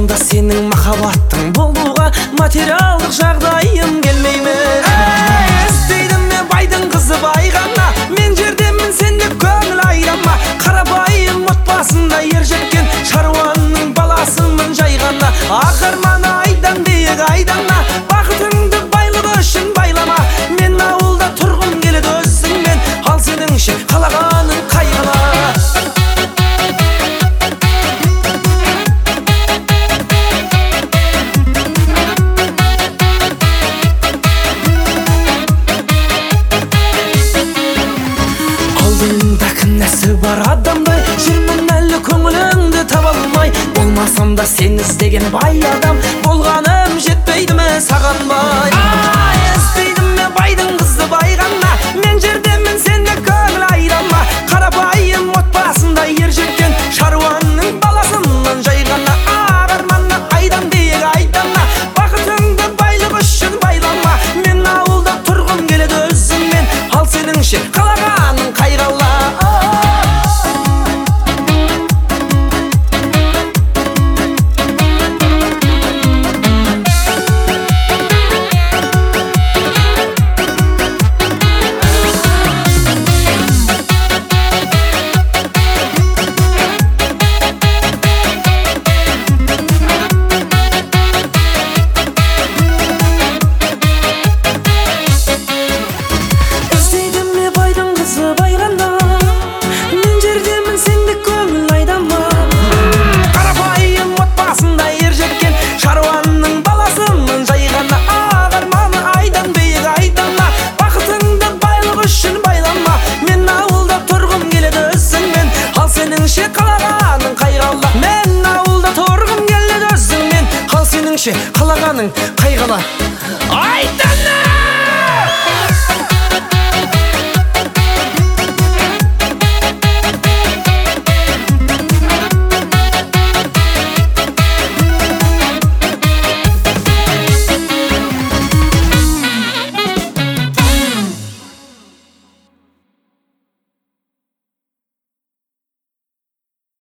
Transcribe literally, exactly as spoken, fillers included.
болмасам да сенің махаббаттың болуға материалдық жағдайым келмейме. Іздейді ме байдың қызы бай ғана, мен жердемін сенде көңіл айрама. Қарапайым отбасында ер жеткен шаруаның баласымын жай ғана. Ақ арманы айдан биік айдана, бақытыңды байлық үшін байлама. Мен ауылда тұрғым келеді өзіңмен, ал сенің ше қалағаның қай қала? Алдыңда кінәсі бар адамдай жүрмін әлі көңіліңді таба алмай. Болмасам да сен іздеген бай адам, болғаным жетпейді ме саған бай? Іздейді ме байдың қызы бай ғана, мен жердемін сенде көңіл айрама. Қарапайым отбасында ер жеткен шаруаның баласымын жай ғана. Ақ арманы айдан биік айдана, бақытыңды байлық үшін байлама. Мен ауылда тұрғым келеді өзіңмен, ал сенің ше қалағаның қай қала? Қалағаның қай қала? Айда!